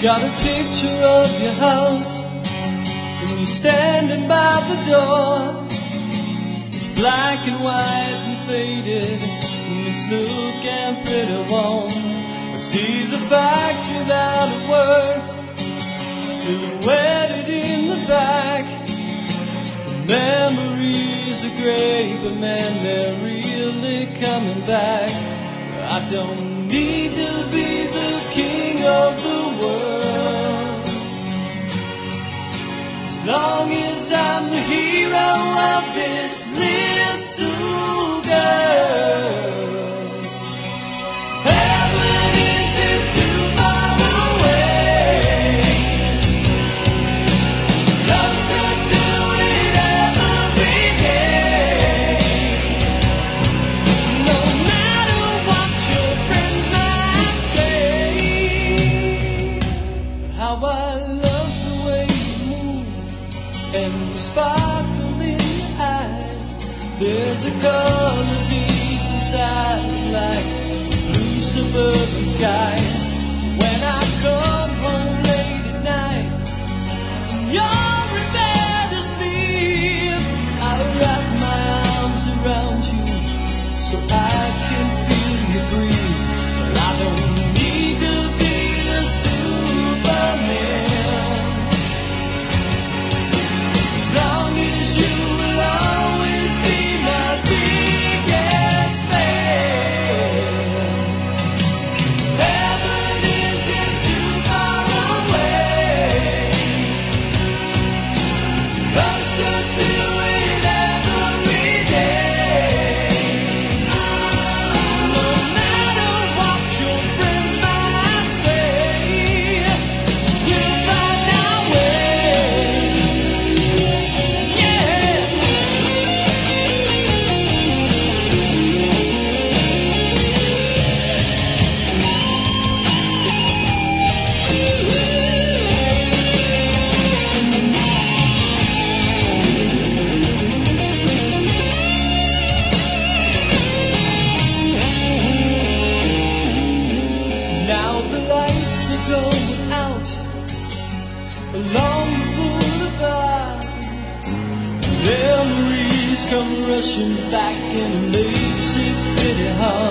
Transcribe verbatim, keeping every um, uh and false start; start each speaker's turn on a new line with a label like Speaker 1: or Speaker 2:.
Speaker 1: Got a picture of your house, and you're standing by the door. It's black and white and faded, and it's looking pretty warm. I see the factory that it worked, silhouetted in the back. The memories are great, but man, they're really coming back. I don't need to be the king of the world, as long as I'm the hero of this little girl. Heaven isn't too far away, closer to it every day. No matter what your friends might say, how I love the way you move and the sparkle in your eyes. There's a color deep inside, like blue suburban sky. When I come home late at night, you're in bed asleep, I wrap my arms around you so I can feel you breathe. But I don't need to be a Superman, as long as you will always be my biggest fan. Heaven isn't too far away, closer to it every day. No matter what your friends might say, we'll find our way. Yeah. Now the lights are going out along the boulevard. Memories come rushing back and it makes it pretty hard.